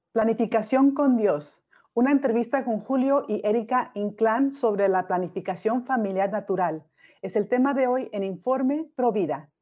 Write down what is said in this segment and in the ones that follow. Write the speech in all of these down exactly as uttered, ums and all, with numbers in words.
Planificación con Dios. Una entrevista con Julio y Erika Inclán sobre la planificación familiar natural. Es el tema de hoy en Informe Provida.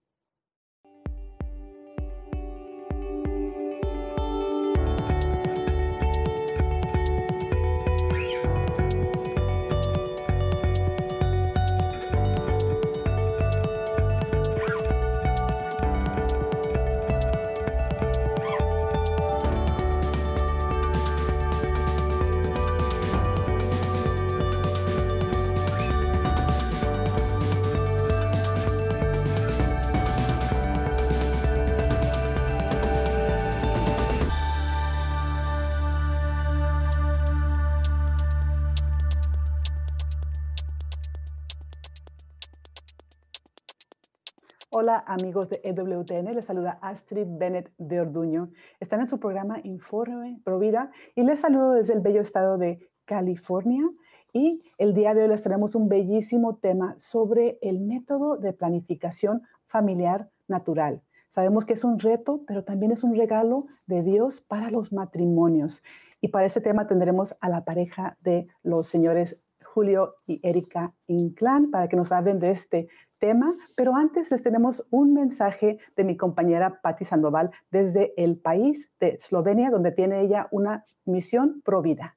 Hola amigos de E W T N, les saluda Astrid Bennett de Orduño. Están en su programa Informe Provida y les saludo desde el bello estado de California. Y el día de hoy les tenemos un bellísimo tema sobre el método de planificación familiar natural. Sabemos que es un reto, pero también es un regalo de Dios para los matrimonios. Y para este tema tendremos a la pareja de los señores Julio y Erika Inclán para que nos hablen de este tema, pero antes les tenemos un mensaje de mi compañera Patti Sandoval desde el país de Eslovenia, donde tiene ella una misión Provida.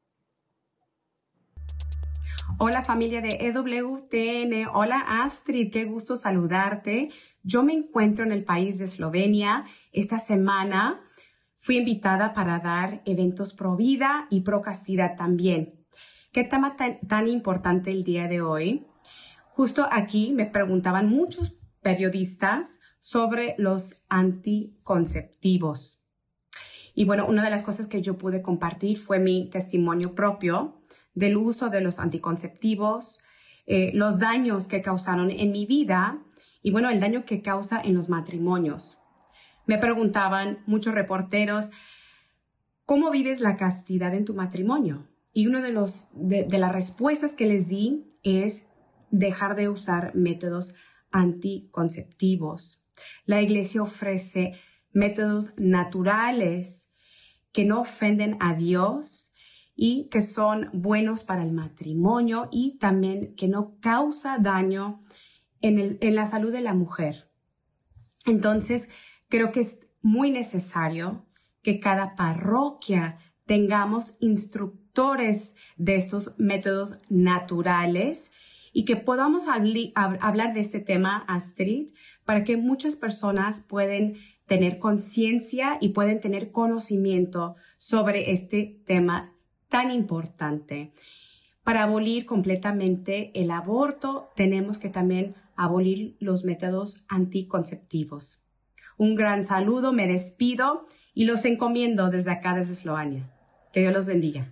Hola familia de E W T N, hola Astrid, qué gusto saludarte. Yo me encuentro en el país de Eslovenia. Esta semana fui invitada para dar eventos Provida y Pro Castidad también. ¿Qué tema tan, tan importante el día de hoy? Justo aquí me preguntaban muchos periodistas sobre los anticonceptivos. Y bueno, una de las cosas que yo pude compartir fue mi testimonio propio del uso de los anticonceptivos, eh, los daños que causaron en mi vida y bueno, el daño que causa en los matrimonios. Me preguntaban muchos reporteros, ¿cómo vives la castidad en tu matrimonio? Y una de, los, de, de las respuestas que les di es dejar de usar métodos anticonceptivos. La iglesia ofrece métodos naturales que no ofenden a Dios y que son buenos para el matrimonio y también que no causa daño en, el, en la salud de la mujer. Entonces, creo que es muy necesario que cada parroquia tengamos instructores de estos métodos naturales y que podamos hablar de este tema, Astrid, para que muchas personas puedan tener conciencia y pueden tener conocimiento sobre este tema tan importante. Para abolir completamente el aborto, tenemos que también abolir los métodos anticonceptivos. Un gran saludo, me despido y los encomiendo desde acá, desde Eslovenia. Que Dios los bendiga.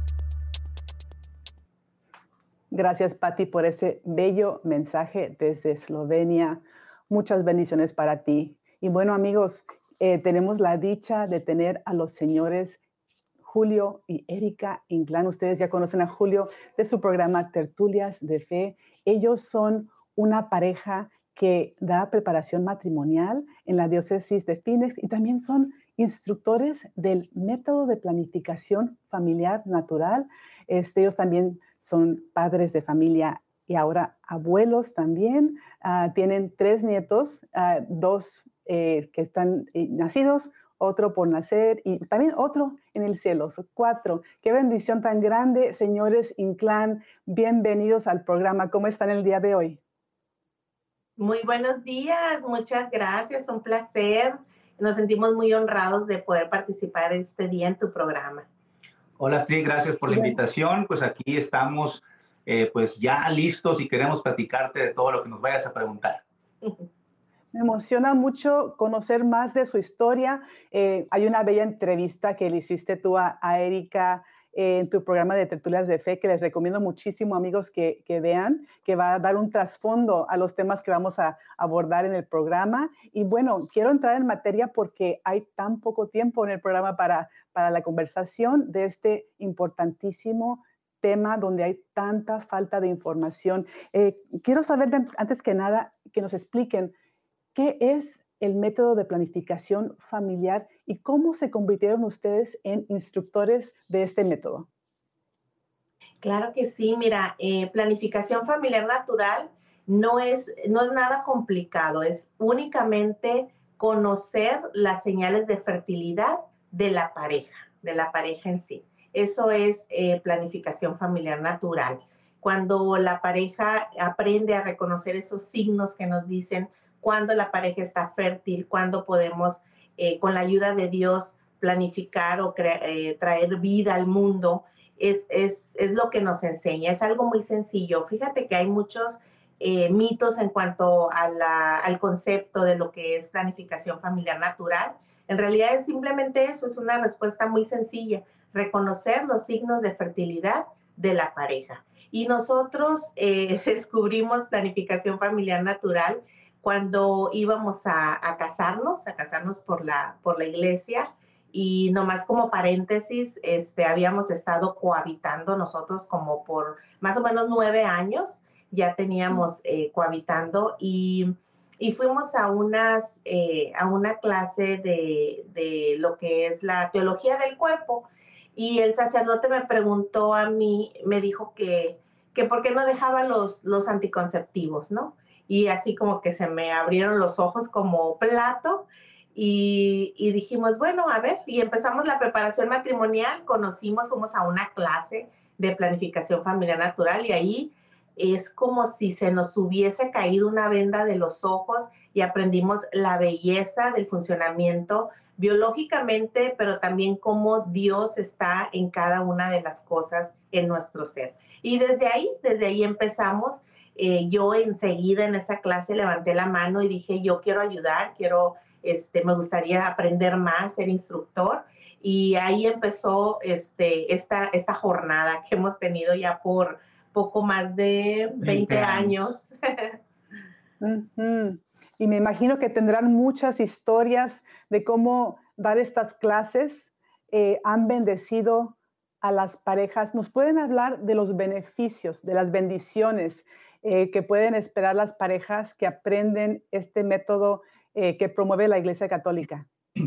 Gracias, Patti, por ese bello mensaje desde Eslovenia. Muchas bendiciones para ti. Y bueno, amigos, eh, tenemos la dicha de tener a los señores Julio y Erika Inclán. Ustedes ya conocen a Julio de su programa Tertulias de Fe. Ellos son una pareja que da preparación matrimonial en la diócesis de Phoenix y también son instructores del método de planificación familiar natural. Este, ellos también son padres de familia y ahora abuelos también. Uh, tienen tres nietos, uh, dos eh, que están eh, nacidos, otro por nacer y también otro en el cielo. Son cuatro. Qué bendición tan grande, señores Inclán. Bienvenidos al programa. ¿Cómo están el día de hoy? Muy buenos días, muchas gracias, un placer. Nos sentimos muy honrados de poder participar este día en tu programa. Hola, Astrid, gracias por la Bueno. invitación. Pues aquí estamos eh, pues ya listos y queremos platicarte de todo lo que nos vayas a preguntar. Me emociona mucho conocer más de su historia. Eh, hay una bella entrevista que le hiciste tú a, a Erika eh, en tu programa de Tertulias de Fe, que les recomiendo muchísimo, amigos, que, que vean, que va a dar un trasfondo a los temas que vamos a abordar en el programa. Y bueno, quiero entrar en materia porque hay tan poco tiempo en el programa para, para la conversación de este importantísimo tema donde hay tanta falta de información. Eh, quiero saber, de, antes que nada, que nos expliquen ¿qué es el método de planificación familiar y cómo se convirtieron ustedes en instructores de este método? Claro que sí, mira, eh, planificación familiar natural no es, no es nada complicado, es únicamente conocer las señales de fertilidad de la pareja, de la pareja en sí. Eso es eh, planificación familiar natural. Cuando la pareja aprende a reconocer esos signos que nos dicen cuándo la pareja está fértil, cuándo podemos, eh, con la ayuda de Dios, planificar o eh, traer vida al mundo, es, es, es lo que nos enseña. Es algo muy sencillo. Fíjate que hay muchos eh, mitos en cuanto a la, al concepto de lo que es planificación familiar natural. En realidad es simplemente eso, es una respuesta muy sencilla, reconocer los signos de fertilidad de la pareja. Y nosotros eh, descubrimos planificación familiar natural cuando íbamos a, a casarnos, a casarnos por la, por la iglesia. Y nomás como paréntesis, este, habíamos estado cohabitando nosotros como por más o menos nueve años, ya teníamos eh, cohabitando y, y fuimos a, unas, eh, a una clase de, de lo que es la teología del cuerpo y el sacerdote me preguntó a mí, me dijo que, que por qué no dejaba los, los anticonceptivos, ¿no? Y así como que se me abrieron los ojos como plato. Y, y dijimos, bueno, a ver, y empezamos la preparación matrimonial, conocimos, fuimos a una clase de planificación familiar natural y ahí es como si se nos hubiese caído una venda de los ojos y aprendimos la belleza del funcionamiento biológicamente, pero también cómo Dios está en cada una de las cosas en nuestro ser. Y desde ahí, desde ahí empezamos. Eh, yo enseguida en esa clase levanté la mano y dije, yo quiero ayudar, quiero... Este, me gustaría aprender más, ser instructor, y ahí empezó este, esta, esta jornada que hemos tenido ya por poco más de veinte años. Uh-huh. Y me imagino que tendrán muchas historias de cómo dar estas clases eh, han bendecido a las parejas. ¿Nos pueden hablar de los beneficios, de las bendiciones eh, que pueden esperar las parejas que aprenden este método Eh, que promueve la Iglesia Católica?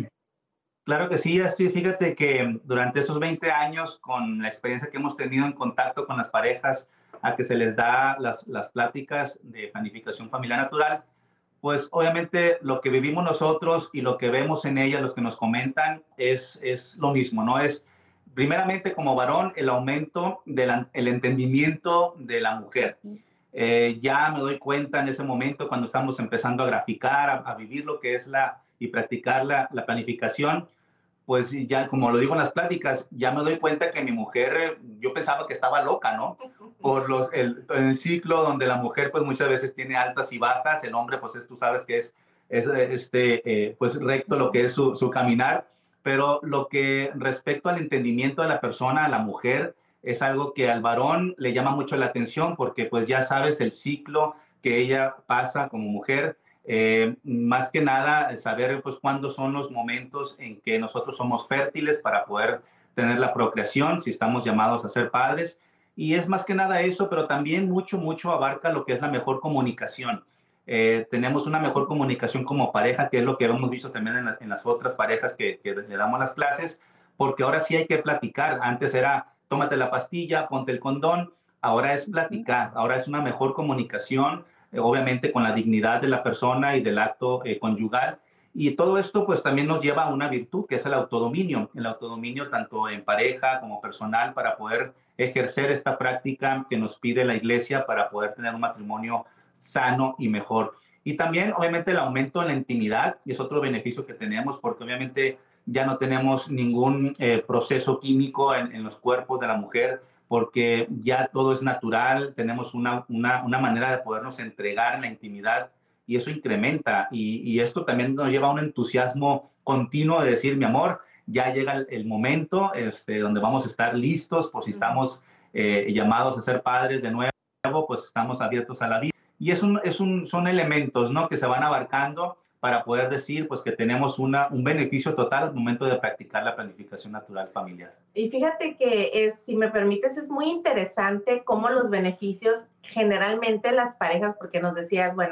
Claro que sí, así fíjate que durante esos veinte años, con la experiencia que hemos tenido en contacto con las parejas a que se les da las, las pláticas de planificación familiar natural, pues obviamente lo que vivimos nosotros y lo que vemos en ellas, los que nos comentan, es, es lo mismo, ¿no? Es primeramente como varón el aumento del el entendimiento de la mujer. Eh, ya me doy cuenta en ese momento cuando estamos empezando a graficar, a, a vivir lo que es la y practicar la, la planificación, pues ya como lo digo en las pláticas, ya me doy cuenta que mi mujer, yo pensaba que estaba loca, ¿no? Por los, el, el ciclo donde la mujer pues muchas veces tiene altas y bajas, el hombre pues es, tú sabes que es, es este, eh, pues recto lo que es su, su caminar, pero lo que respecto al entendimiento de la persona, a la mujer, es algo que al varón le llama mucho la atención porque pues ya sabes el ciclo que ella pasa como mujer, eh, más que nada saber pues cuándo son los momentos en que nosotros somos fértiles para poder tener la procreación, si estamos llamados a ser padres, y es más que nada eso, pero también mucho, mucho abarca lo que es la mejor comunicación. Eh, tenemos una mejor comunicación como pareja, que es lo que hemos visto también en, la, en las otras parejas que, que le damos las clases, porque ahora sí hay que platicar. Antes era tómate la pastilla, ponte el condón, ahora es platicar, ahora es una mejor comunicación, eh, obviamente con la dignidad de la persona y del acto eh, conyugal. Y todo esto pues también nos lleva a una virtud que es el autodominio, el autodominio tanto en pareja como personal para poder ejercer esta práctica que nos pide la Iglesia para poder tener un matrimonio sano y mejor. Y también obviamente el aumento en la intimidad, y es otro beneficio que tenemos porque obviamente ya no tenemos ningún eh, proceso químico en, en los cuerpos de la mujer, porque ya todo es natural, tenemos una, una, una manera de podernos entregar en la intimidad y eso incrementa. Y, y esto también nos lleva a un entusiasmo continuo de decir, mi amor, ya llega el, el momento este, donde vamos a estar listos, por si estamos eh, llamados a ser padres de nuevo, pues estamos abiertos a la vida. Y es un, es un, son elementos, ¿no?, que se van abarcando para poder decir pues que tenemos una, un beneficio total al momento de practicar la planificación natural familiar. Y fíjate que, es, si me permites, es muy interesante cómo los beneficios, generalmente las parejas, porque nos decías, bueno,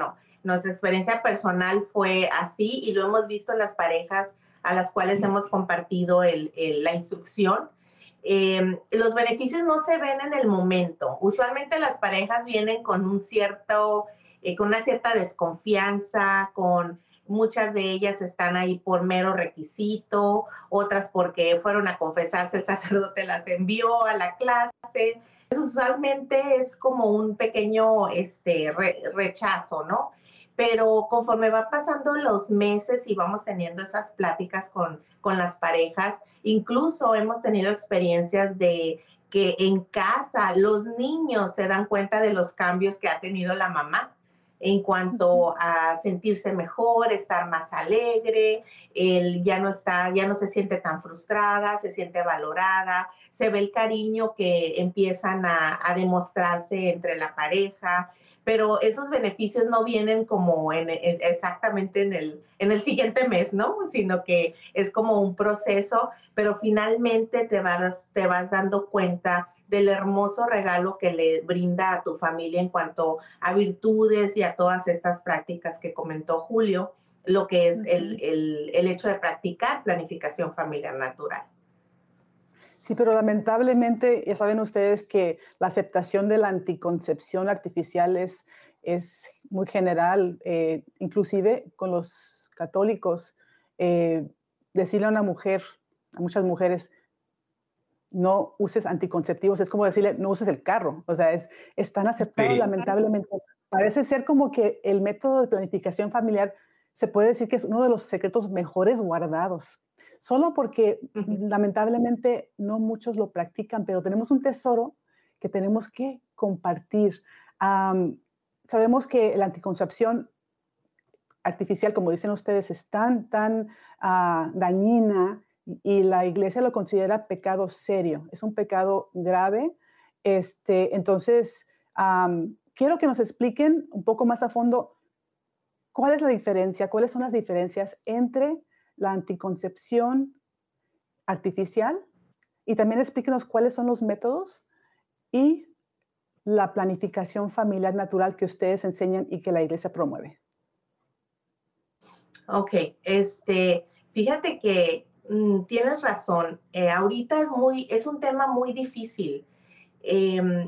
nuestra experiencia personal fue así y lo hemos visto en las parejas a las cuales hemos compartido el, el, la instrucción. Eh, los beneficios no se ven en el momento. Usualmente las parejas vienen con un cierto, eh, con una cierta desconfianza, con muchas de ellas están ahí por mero requisito, otras porque fueron a confesarse, el sacerdote las envió a la clase. Eso usualmente es como un pequeño este, re, rechazo, ¿no? Pero conforme va pasando los meses y vamos teniendo esas pláticas con, con las parejas, incluso hemos tenido experiencias de que en casa los niños se dan cuenta de los cambios que ha tenido la mamá en cuanto a sentirse mejor, estar más alegre, él ya no está, ya no se siente tan frustrada, se siente valorada, se ve el cariño que empiezan a, a demostrarse entre la pareja, pero esos beneficios no vienen como en, en, exactamente en el, en el siguiente mes, ¿no? Sino que es como un proceso, pero finalmente te vas, te vas dando cuenta del hermoso regalo que le brinda a tu familia en cuanto a virtudes y a todas estas prácticas que comentó Julio, lo que es uh-huh. el, el, el hecho de practicar planificación familiar natural. Sí, pero lamentablemente ya saben ustedes que la aceptación de la anticoncepción artificial es, es muy general, eh, inclusive con los católicos, eh, decirle a una mujer, a muchas mujeres, no uses anticonceptivos, es como decirle, no uses el carro, o sea, es, es tan aceptado sí. lamentablemente. Parece ser como que el método de planificación familiar se puede decir que es uno de los secretos mejores guardados, solo porque uh-huh. lamentablemente no muchos lo practican, pero tenemos un tesoro que tenemos que compartir. Um, sabemos que la anticoncepción artificial, como dicen ustedes, es tan, tan uh, dañina y la iglesia lo considera pecado serio, es un pecado grave. Este, entonces, um, quiero que nos expliquen un poco más a fondo cuál es la diferencia, cuáles son las diferencias entre la anticoncepción artificial y también explíquenos cuáles son los métodos y la planificación familiar natural que ustedes enseñan y que la iglesia promueve. Ok, este, fíjate que mm, tienes razón. Eh, ahorita es, muy, es un tema muy difícil. Eh,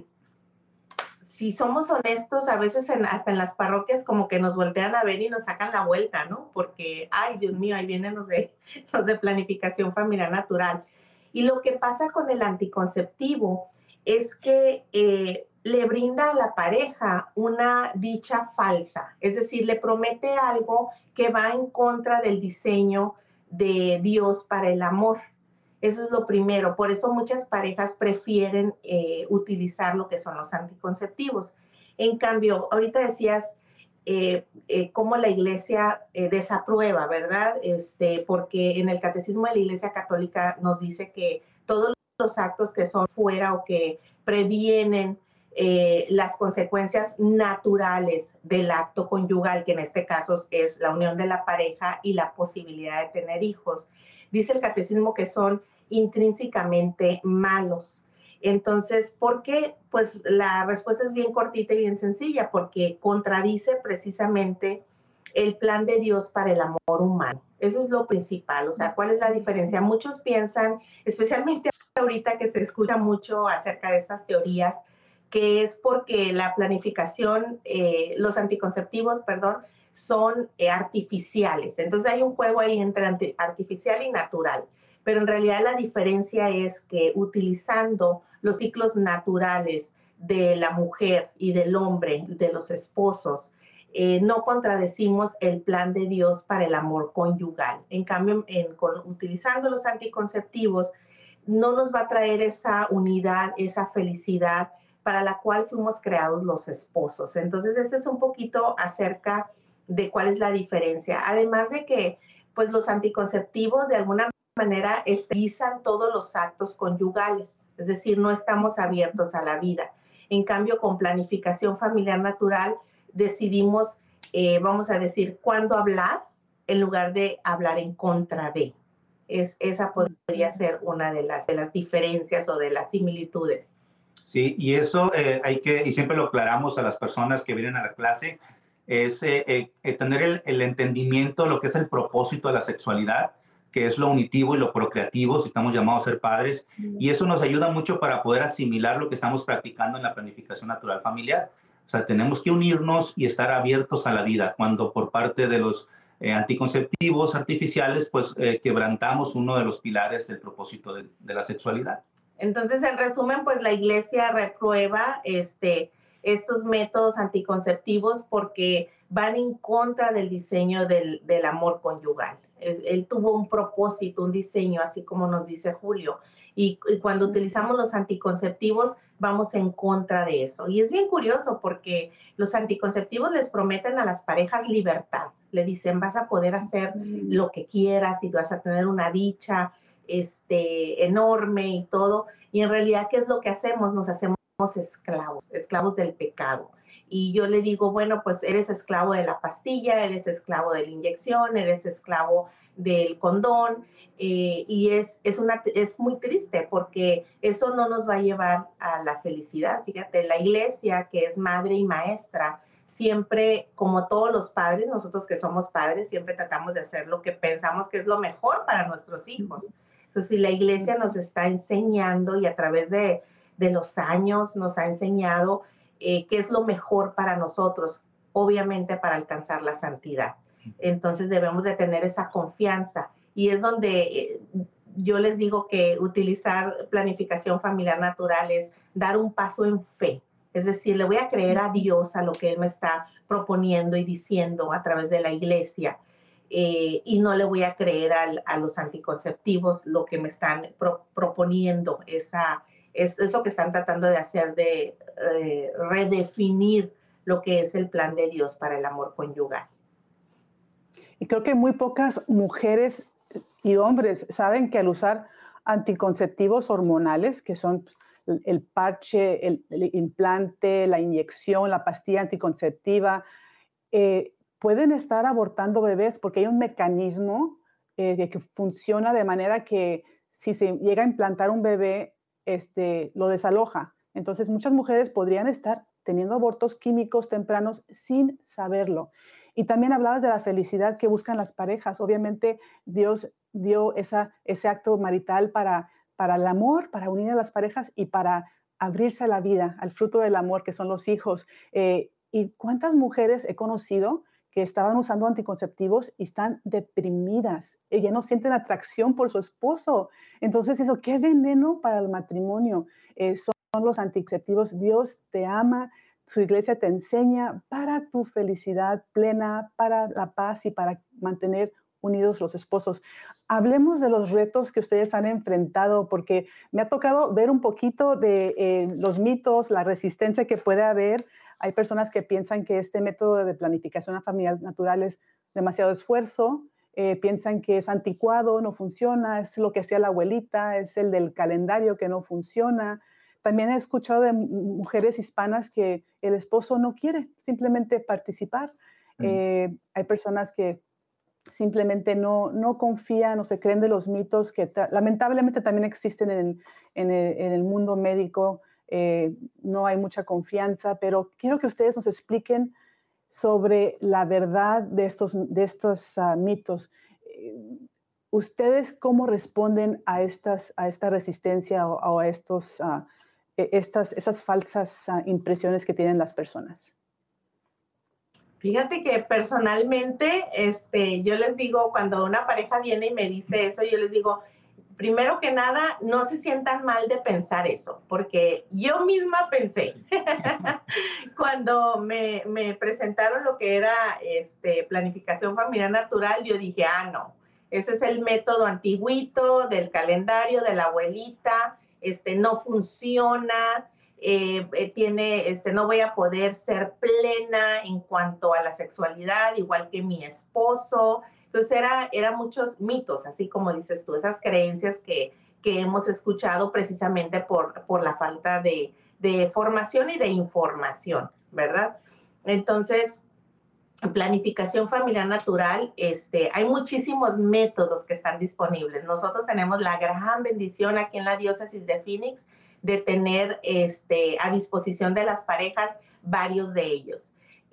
si somos honestos, a veces en, hasta en las parroquias como que nos voltean a ver y nos sacan la vuelta, ¿no? Porque, ay, Dios mío, ahí vienen los de, los de planificación familiar natural. Y lo que pasa con el anticonceptivo es que eh, le brinda a la pareja una dicha falsa, es decir, le promete algo que va en contra del diseño de Dios para el amor. Eso es lo primero. Por eso muchas parejas prefieren eh, utilizar lo que son los anticonceptivos. En cambio, ahorita decías eh, eh, cómo la iglesia eh, desaprueba, ¿verdad? Este, porque en el catecismo de la Iglesia Católica nos dice que todos los actos que son fuera o que previenen eh, las consecuencias naturales del acto conyugal, que en este caso es la unión de la pareja y la posibilidad de tener hijos, dice el catecismo que son intrínsecamente malos. Entonces, ¿por qué? Pues la respuesta es bien cortita y bien sencilla, porque contradice precisamente el plan de Dios para el amor humano. Eso es lo principal. O sea, ¿cuál es la diferencia? Muchos piensan, especialmente ahorita que se escucha mucho acerca de estas teorías, que es porque la planificación, eh, los anticonceptivos, perdón, son eh, artificiales. Entonces hay un juego ahí entre artificial y natural. Pero en realidad la diferencia es que utilizando los ciclos naturales de la mujer y del hombre, de los esposos, eh, no contradecimos el plan de Dios para el amor conyugal. En cambio, en, con, utilizando los anticonceptivos, no nos va a traer esa unidad, esa felicidad para la cual fuimos creados los esposos. Entonces, este es un poquito acerca de cuál es la diferencia. Además de que, pues, los anticonceptivos de alguna manera esterilizan todos los actos conyugales, es decir, no estamos abiertos a la vida. En cambio, con planificación familiar natural, decidimos, eh, vamos a decir, cuándo hablar en lugar de hablar en contra de. Es, esa podría ser una de las, de las diferencias o de las similitudes. Sí, y eso eh, hay que, y siempre lo aclaramos a las personas que vienen a la clase, es eh, eh, eh, tener el, el entendimiento de lo que es el propósito de la sexualidad, que es lo unitivo y lo procreativo, si estamos llamados a ser padres, y eso nos ayuda mucho para poder asimilar lo que estamos practicando en la planificación natural familiar. O sea, tenemos que unirnos y estar abiertos a la vida, cuando por parte de los eh, anticonceptivos artificiales, pues eh, quebrantamos uno de los pilares del propósito de, de la sexualidad. Entonces, en resumen, pues la Iglesia reprueba este, estos métodos anticonceptivos porque van en contra del diseño del, del amor conyugal. Él, él tuvo un propósito, un diseño, así como nos dice Julio. Y, y cuando utilizamos los anticonceptivos, vamos en contra de eso. Y es bien curioso porque los anticonceptivos les prometen a las parejas libertad. Le dicen, vas a poder hacer lo que quieras y vas a tener una dicha este, enorme y todo. Y en realidad, ¿qué es lo que hacemos? Nos hacemos esclavos, esclavos del pecado. Y yo le digo, bueno, pues eres esclavo de la pastilla, eres esclavo de la inyección, eres esclavo del condón, eh, y es, es, una, es muy triste porque eso no nos va a llevar a la felicidad. Fíjate, la Iglesia, que es madre y maestra, siempre, como todos los padres, nosotros que somos padres, siempre tratamos de hacer lo que pensamos que es lo mejor para nuestros hijos. Entonces, si la Iglesia nos está enseñando y a través de, de los años nos ha enseñado eh, qué es lo mejor para nosotros, obviamente para alcanzar la santidad. Entonces debemos de tener esa confianza y es donde eh, yo les digo que utilizar planificación familiar natural es dar un paso en fe. Es decir, le voy a creer a Dios a lo que Él me está proponiendo y diciendo a través de la Iglesia. Eh, y no le voy a creer al, a los anticonceptivos lo que me están pro, proponiendo, esa, es, es lo que están tratando de hacer, de eh, redefinir lo que es el plan de Dios para el amor conyugal. Y creo que muy pocas mujeres y hombres saben que al usar anticonceptivos hormonales, que son el parche, el, el implante, la inyección, la pastilla anticonceptiva, eh, pueden estar abortando bebés porque hay un mecanismo eh, que funciona de manera que si se llega a implantar un bebé, este, lo desaloja. Entonces, muchas mujeres podrían estar teniendo abortos químicos tempranos sin saberlo. Y también hablabas de la felicidad que buscan las parejas. Obviamente, Dios dio esa, ese acto marital para, para el amor, para unir a las parejas y para abrirse a la vida, al fruto del amor, que son los hijos. Eh, ¿Y cuántas mujeres he conocido que estaban usando anticonceptivos y están deprimidas? Ellas no sienten atracción por su esposo. Entonces, eso, qué veneno para el matrimonio. Eh, son los anticonceptivos. Dios te ama, su iglesia te enseña para tu felicidad plena, para la paz y para mantener unidos los esposos. Hablemos de los retos que ustedes han enfrentado, porque me ha tocado ver un poquito de eh, los mitos, la resistencia que puede haber. Hay personas que piensan que este método de planificación familiar natural es demasiado esfuerzo, eh, piensan que es anticuado, no funciona, es lo que hacía la abuelita, es el del calendario que no funciona. También he escuchado de mujeres hispanas que el esposo no quiere simplemente participar. Mm. Eh, hay personas que simplemente no, no confían o se creen de los mitos que lamentablemente también existen en, en, el, en el mundo médico. Eh, no hay mucha confianza, pero quiero que ustedes nos expliquen sobre la verdad de estos, de estos uh, mitos. Eh, ¿Ustedes cómo responden a, estas, a esta resistencia o, o a estos, uh, estas, esas falsas uh, impresiones que tienen las personas? Fíjate que personalmente, este, yo les digo, cuando una pareja viene y me dice eso, yo les digo, primero que nada, no se sientan mal de pensar eso, porque yo misma pensé, cuando me, me presentaron lo que era este, planificación familiar natural, yo dije, ah, no, ese es el método antiguito del calendario de la abuelita, este, no funciona. Eh, eh, tiene, este, no voy a poder ser plena en cuanto a la sexualidad, igual que mi esposo. Entonces, era, era muchos mitos, así como dices tú, esas creencias que, que hemos escuchado precisamente por, por la falta de, de formación y de información, ¿verdad? Entonces, en planificación familiar natural, este, hay muchísimos métodos que están disponibles. Nosotros tenemos la gran bendición aquí en la diócesis de Phoenix de tener este, a disposición de las parejas varios de ellos.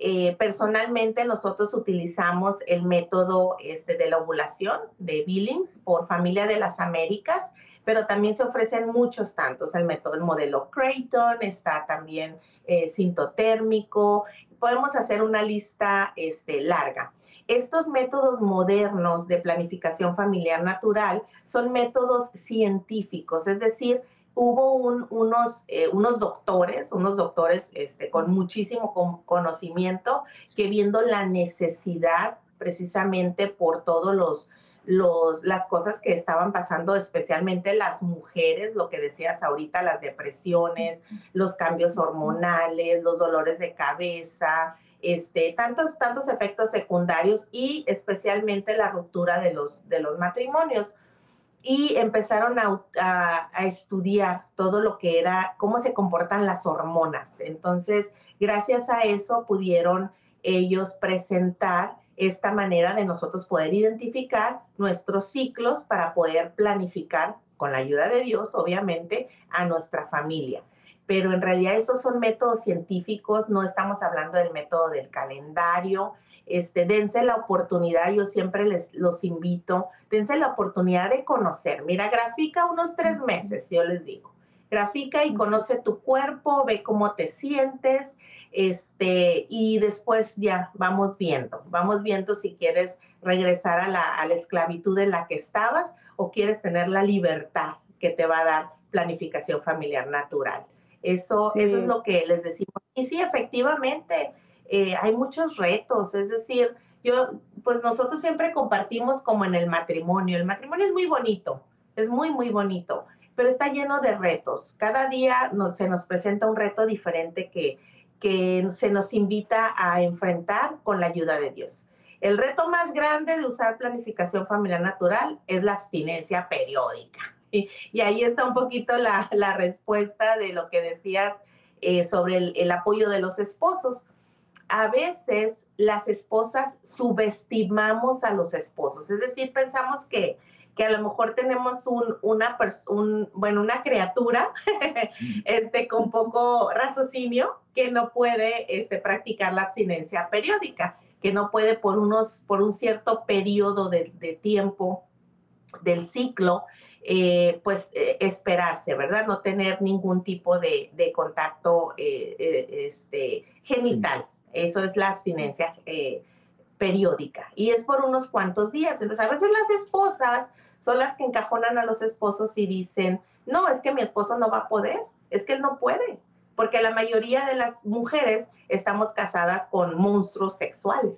Eh, personalmente nosotros utilizamos el método este, de la ovulación de Billings por Familia de las Américas, pero también se ofrecen muchos tantos, el método, el modelo Creighton, está también eh, sintotérmico, podemos hacer una lista este, larga. Estos métodos modernos de planificación familiar natural son métodos científicos, es decir, hubo un, unos, eh, unos doctores, unos doctores este, con muchísimo con, conocimiento, que viendo la necesidad precisamente por todos los, los, las cosas que estaban pasando, especialmente las mujeres, lo que decías ahorita, las depresiones, los cambios hormonales, los dolores de cabeza, este, tantos, tantos efectos secundarios y especialmente la ruptura de los, de los matrimonios. Y empezaron a, a, a estudiar todo lo que era, cómo se comportan las hormonas. Entonces, gracias a eso pudieron ellos presentar esta manera de nosotros poder identificar nuestros ciclos para poder planificar, con la ayuda de Dios, obviamente, a nuestra familia. Pero en realidad estos son métodos científicos, no estamos hablando del método del calendario. Este, dense la oportunidad, yo siempre les los invito, dense la oportunidad de conocer. Mira, grafica unos tres meses, yo les digo. Grafica y conoce tu cuerpo, ve cómo te sientes, este, y después ya vamos viendo, vamos viendo si quieres regresar a la, a la esclavitud en la que estabas o quieres tener la libertad que te va a dar planificación familiar natural. Eso, sí. Eso es lo que les decimos. Y sí, efectivamente, eh, hay muchos retos, es decir, yo, pues nosotros siempre compartimos como en el matrimonio. El matrimonio es muy bonito, es muy, muy bonito, pero está lleno de retos. Cada día nos, se nos presenta un reto diferente que, que se nos invita a enfrentar con la ayuda de Dios. El reto más grande de usar planificación familiar natural es la abstinencia periódica. Y, y ahí está un poquito la, la respuesta de lo que decías eh, sobre el, el apoyo de los esposos. A veces las esposas subestimamos a los esposos, es decir, pensamos que, que a lo mejor tenemos un, una, un, bueno, una criatura este, con poco raciocinio que no puede este, practicar la abstinencia periódica, que no puede por, unos, por un cierto periodo de, de tiempo del ciclo, eh, pues eh, esperarse, ¿verdad? No tener ningún tipo de, de contacto eh, eh, este, genital. Eso es la abstinencia eh, periódica. Y es por unos cuantos días. Entonces, a veces las esposas son las que encajonan a los esposos y dicen, no, es que mi esposo no va a poder, es que él no puede. Porque la mayoría de las mujeres estamos casadas con monstruos sexuales.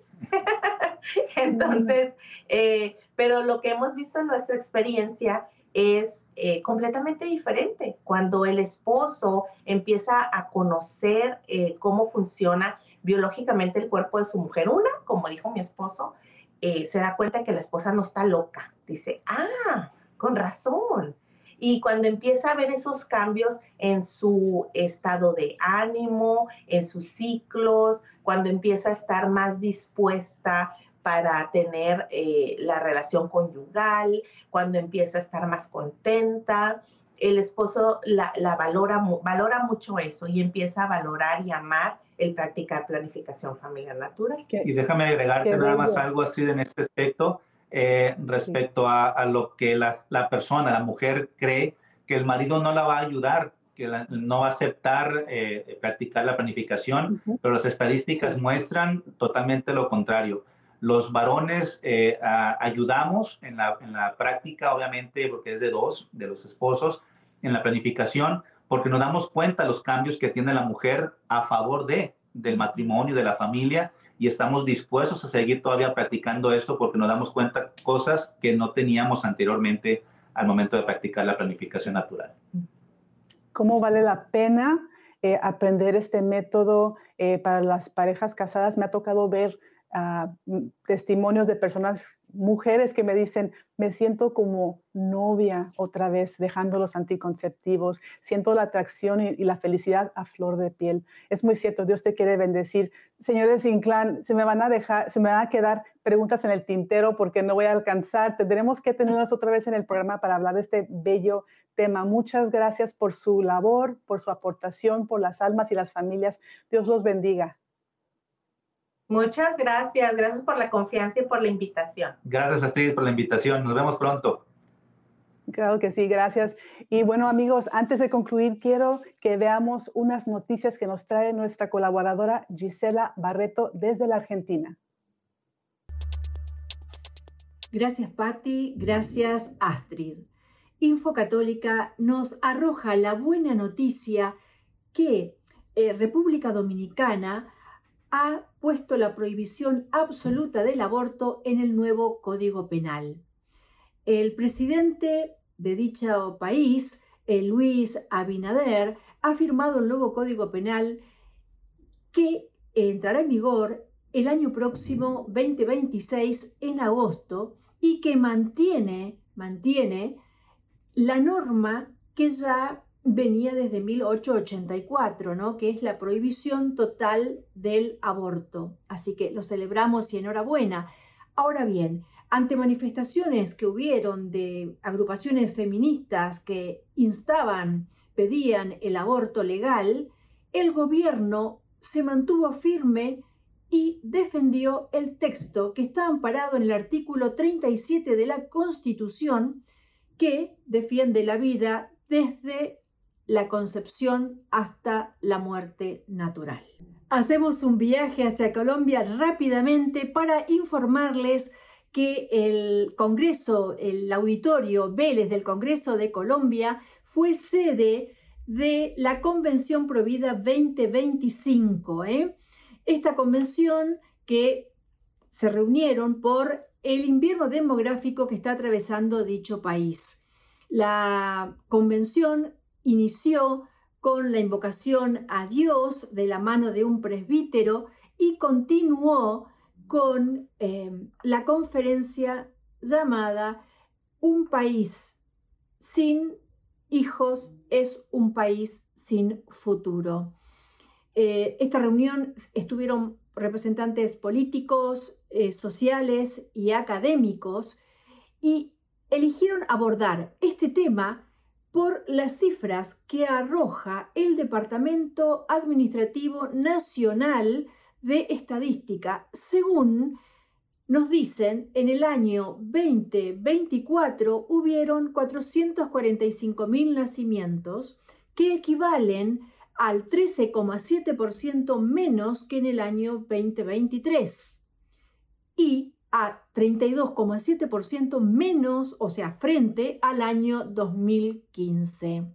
Entonces, eh, pero lo que hemos visto en nuestra experiencia es eh, completamente diferente. Cuando el esposo empieza a conocer eh, cómo funciona biológicamente el cuerpo de su mujer, una, como dijo mi esposo, eh, se da cuenta que la esposa no está loca. Dice, ah, con razón. Y cuando empieza a ver esos cambios en su estado de ánimo, en sus ciclos, cuando empieza a estar más dispuesta para tener eh, la relación conyugal, cuando empieza a estar más contenta, el esposo la, la valora, valora mucho eso y empieza a valorar y amar el practicar planificación familiar natural. Y déjame agregarte nada más algo así en este aspecto, eh, respecto sí. a, a lo que la, la persona, la mujer cree que el marido no la va a ayudar, que la, no va a aceptar eh, practicar la planificación, uh-huh. pero las estadísticas sí. muestran totalmente lo contrario. Los varones eh, a, ayudamos en la, en la práctica, obviamente, porque es de dos, de los esposos, en la planificación, porque nos damos cuenta de los cambios que tiene la mujer a favor de, del matrimonio, de la familia, y estamos dispuestos a seguir todavía practicando esto porque nos damos cuenta de cosas que no teníamos anteriormente al momento de practicar la planificación natural. ¿Cómo vale la pena eh, aprender este método eh, para las parejas casadas? Me ha tocado ver uh, testimonios de personas, mujeres que me dicen, me siento como novia otra vez, dejando los anticonceptivos, siento la atracción y, y la felicidad a flor de piel. Es muy cierto, Dios te quiere bendecir. Señores Inclán, se me van a dejar, se me van a quedar preguntas en el tintero porque no voy a alcanzar. Tendremos que tenerlas otra vez en el programa para hablar de este bello tema. Muchas gracias por su labor, por su aportación, por las almas y las familias. Dios los bendiga. Muchas gracias, gracias por la confianza y por la invitación. Gracias, Astrid, por la invitación. Nos vemos pronto. Claro que sí, gracias. Y bueno, amigos, antes de concluir, quiero que veamos unas noticias que nos trae nuestra colaboradora Gisela Barreto desde la Argentina. Gracias, Patti. Gracias, Astrid. Infocatólica nos arroja la buena noticia que eh, República Dominicana ha puesto la prohibición absoluta del aborto en el nuevo Código Penal. El presidente de dicho país, eh, Luis Abinader, ha firmado el nuevo Código Penal que entrará en vigor el año próximo veinte veintiséis en agosto y que mantiene, mantiene la norma que ya venía desde mil ochocientos ochenta y cuatro, ¿no? Que es la prohibición total del aborto. Así que lo celebramos y enhorabuena. Ahora bien, ante manifestaciones que hubieron de agrupaciones feministas que instaban, pedían el aborto legal, el gobierno se mantuvo firme y defendió el texto que está amparado en el artículo treinta y siete de la Constitución, que defiende la vida desde la concepción hasta la muerte natural. Hacemos un viaje hacia Colombia rápidamente para informarles que el Congreso, el auditorio Vélez del Congreso de Colombia fue sede de la Convención Provida veinte veinticinco. ¿eh? Esta convención que se reunieron por el invierno demográfico que está atravesando dicho país. La convención inició con la invocación a Dios de la mano de un presbítero y continuó con eh, la conferencia llamada Un país sin hijos es un país sin futuro. Eh, esta reunión estuvieron representantes políticos, eh, sociales y académicos y eligieron abordar este tema por las cifras que arroja el Departamento Administrativo Nacional de Estadística. Según nos dicen, en el año veinte veinticuatro hubieron cuatrocientos cuarenta y cinco mil nacimientos que equivalen al trece coma siete por ciento menos que en el año veinte veintitrés y a treinta y dos coma siete por ciento menos, o sea, frente al año dos mil quince.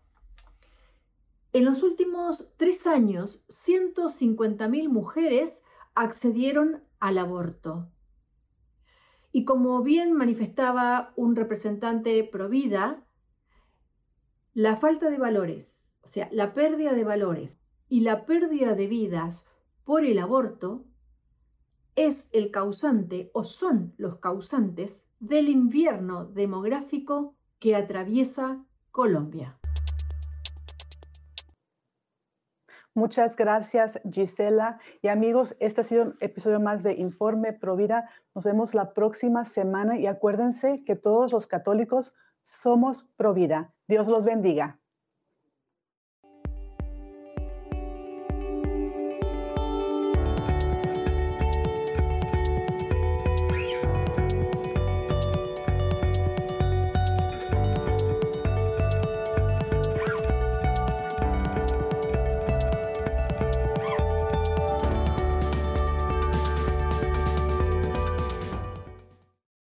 En los últimos tres años, ciento cincuenta mil mujeres accedieron al aborto. Y como bien manifestaba un representante provida, la falta de valores, o sea, la pérdida de valores y la pérdida de vidas por el aborto es el causante o son los causantes del invierno demográfico que atraviesa Colombia. Muchas gracias, Gisela. Y amigos, este ha sido un episodio más de Informe Provida. Nos vemos la próxima semana y acuérdense que todos los católicos somos Provida. Dios los bendiga.